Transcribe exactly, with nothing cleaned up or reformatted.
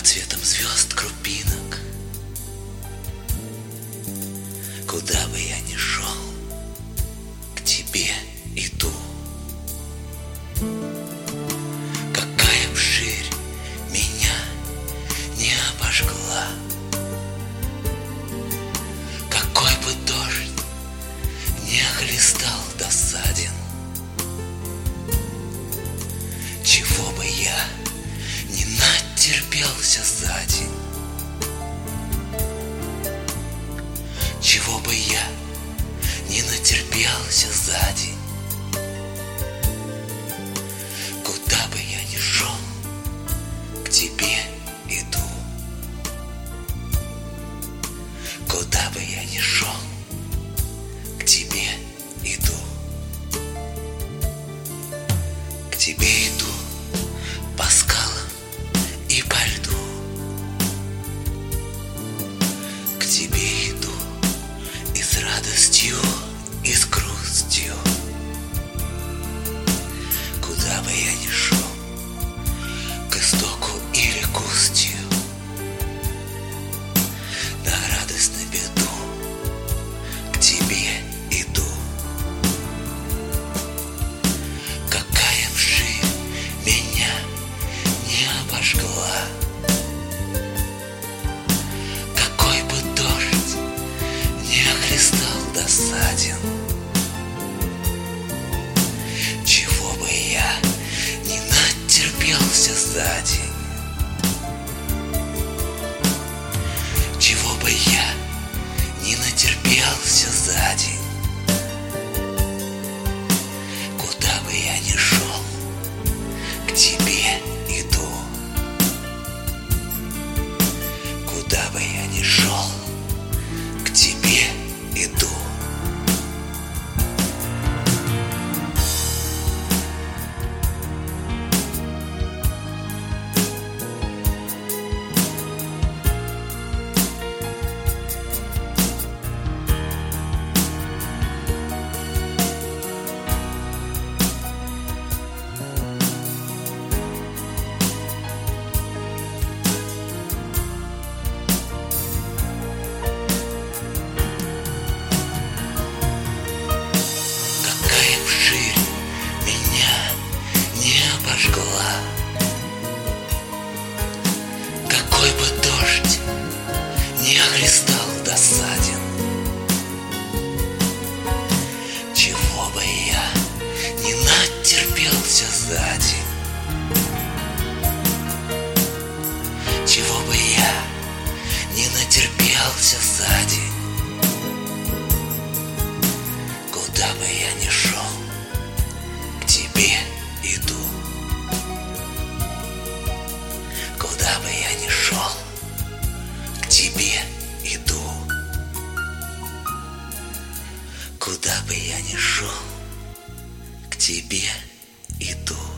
Под светом звезд крупинок, куда бы я ни шел, к тебе иду. Какая б ширь меня не обожгла, какой бы дождь не хлестал досаден, чего бы я не натерпелся за день, чего бы я не натерпелся за день, куда бы я ни шел, к тебе иду. Куда бы я ни шел, к тебе иду. К тебе иду по скалам и по льду. К тебе иду и с радостью, и с грустью. Куда бы я ни шел, к истоку или к устью, на радость, на беду, к тебе иду. Какая б ширь меня не обожгла, какой бы дождь не хлестал досаден, чего бы я не натерпелся за день, чего бы я не натерпелся за день, куда бы я ни шел, к тебе иду. Куда бы я ни шел, к тебе иду. Какая б ширь меня не обожгла, какой бы дождь не хлестал досаден, чего бы я не натерпелся за день, чего бы я не натерпелся за день, куда бы я ни шел, к тебе иду. Куда бы я ни шел, к тебе иду. Куда бы я ни шел, к тебе иду.